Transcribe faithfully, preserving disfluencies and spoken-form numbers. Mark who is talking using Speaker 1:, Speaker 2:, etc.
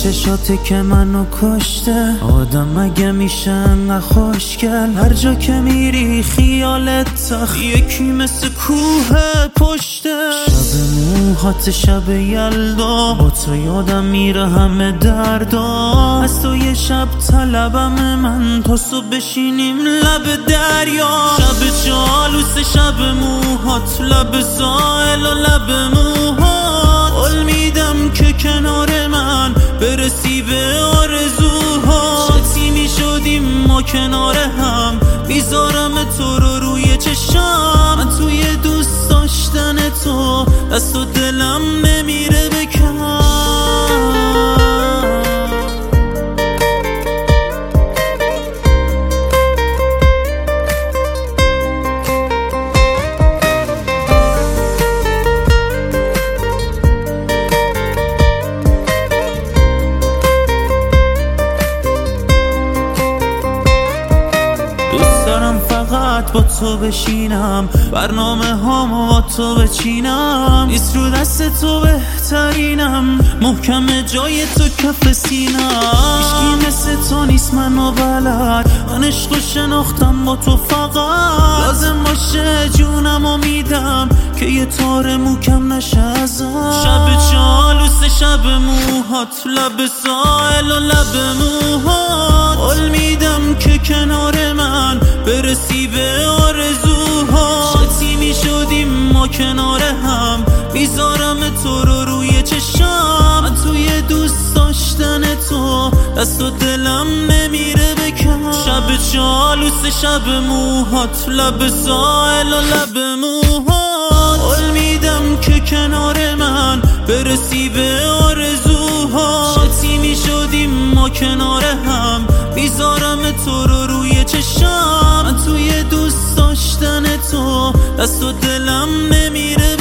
Speaker 1: چشاته که منو کشته. آدم مگه میشه انقدر خوشگل؟ هر جا که میری خیالت تخت یکی مثل کوه پشته. شب موهات شب یلدا، با تو یادم میره همه دردا. از تو یه شب طلبم من تا صبح بشینیم لب دریا. شب جالوس شب موهات، لب ساحل و لب موهات. قول میدم که کنار من برسی به آرزوها. چتی میشدیم ما کنار هم، میذارم تو رو روی چشم. من توی دوست داشتن تو دست و دلم نمیره بکن. فقط با تو بشینم، برنامه هامو با تو بچینم. نیست رو دست تو بهترینم، محکم جای تو کف سینم. هیچکی مثل تو نیست منو بلد، من عشق و شناختم با تو فقط. لازم باشه جونمو میدم که یه تار موکم نشه ازم. شب جالوس شب موهات، لب ساحل و لب موهات. قول میدم که کنار من برسی به آرزوها. چتی میشدیم ما کنار هم، میذارم تو رو روی چشم. من توی دوست داشتن تو دست و دلم نمیره بکن. شب جالوس شب موهات، لب ساحل و لب موهات. قول میدم که کنار من برسی به آرزوها. چتی میشدیم ما کنار هم، میذارم تو رو روی چشم. من توی دوست داشتن تو دست و دلم نمیره